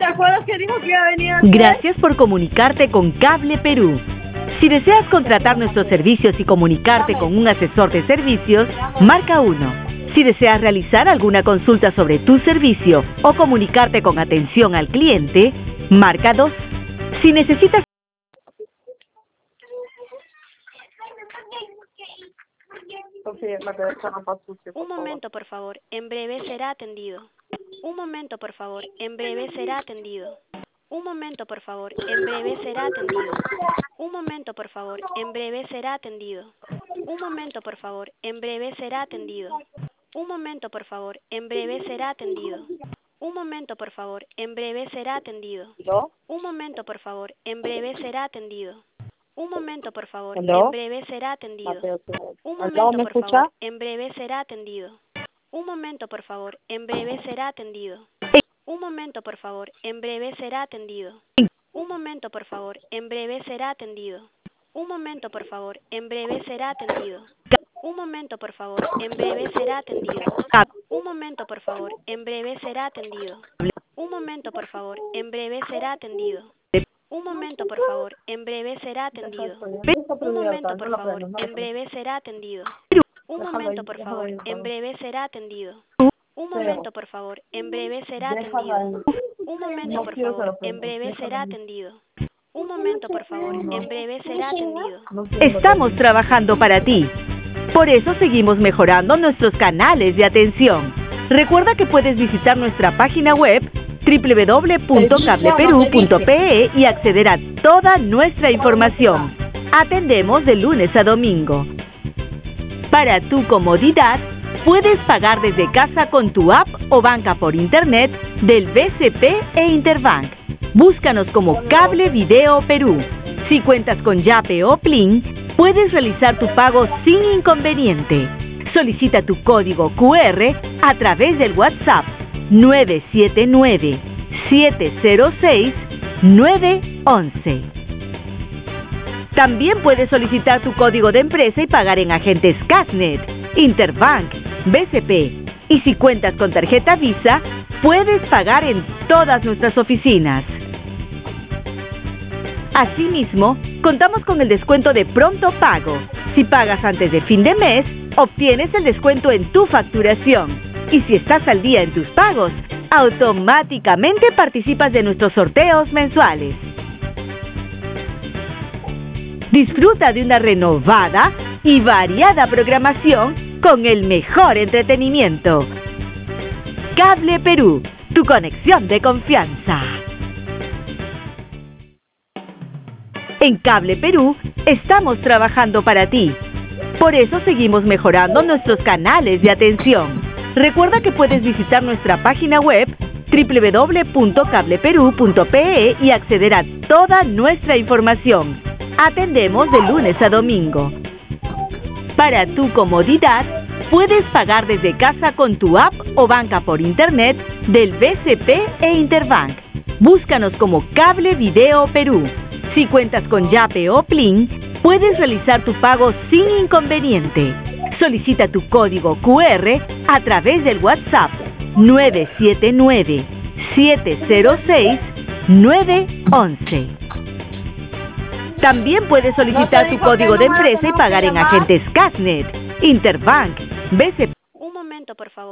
acuerdas que dijo que iba a venir antes? Gracias por comunicarte con Cable Perú. Si deseas contratar nuestros servicios y comunicarte con un asesor de servicios, marca 1. Si deseas realizar alguna consulta sobre tu servicio o comunicarte con atención al cliente, marca 2. Si necesitas... Un momento, por favor. En breve será atendido. Un momento, por favor. En breve será atendido. Un momento, por favor. En breve será atendido. Un momento, por favor. En breve será atendido. Un momento, por favor. En breve será atendido. Un momento, por favor. En breve será atendido. Un momento, por favor. En breve será atendido. Un momento, por favor. En breve será atendido. Un momento, por favor. En breve será atendido. Un momento, por favor. En breve será atendido. Un momento, por favor. En breve será atendido. Un momento, por favor. En breve será atendido. Un momento, por favor. En breve será atendido. Un momento, por favor. En breve será atendido. Un momento, por favor. En breve será atendido. Un momento, por favor. En breve será atendido. Un momento, por favor. En breve será atendido. Un momento, por favor. En breve será atendido. Un momento, por favor. En breve será atendido. Un momento, por favor. En breve será atendido. Un momento, por favor. En breve será atendido. Un momento, por favor. En breve será atendido. Un momento, por favor. En breve será atendido. Estamos trabajando para ti. Por eso seguimos mejorando nuestros canales de atención. Recuerda que puedes visitar nuestra página web www.cableperu.pe y acceder a toda nuestra información. Atendemos de lunes a domingo. Para tu comodidad, puedes pagar desde casa con tu app o banca por internet del BCP e Interbank. Búscanos como Cable Video Perú. Si cuentas con Yape o Plin, puedes realizar tu pago sin inconveniente. Solicita tu código QR a través del WhatsApp 979-706-911. También puedes solicitar tu código de empresa y pagar en agentes Casnet, Interbank, BCP. Y si cuentas con tarjeta Visa, puedes pagar en todas nuestras oficinas. Asimismo, contamos con el descuento de pronto pago. Si pagas antes de fin de mes, obtienes el descuento en tu facturación. Y si estás al día en tus pagos, automáticamente participas de nuestros sorteos mensuales. Disfruta de una renovada y variada programación con el mejor entretenimiento. Cable Perú, tu conexión de confianza. En Cable Perú estamos trabajando para ti. Por eso seguimos mejorando nuestros canales de atención. Recuerda que puedes visitar nuestra página web www.cableperu.pe y acceder a toda nuestra información. Atendemos de lunes a domingo. Para tu comodidad, puedes pagar desde casa con tu app o banca por internet del BCP e Interbank. Búscanos como Cable Video Perú. Si cuentas con Yape o Plin, puedes realizar tu pago sin inconveniente. Solicita tu código QR a través del WhatsApp 979-706-911. También puedes solicitar tu código de empresa y pagar en agentes Casnet, Interbank, BCP. Un momento, por favor.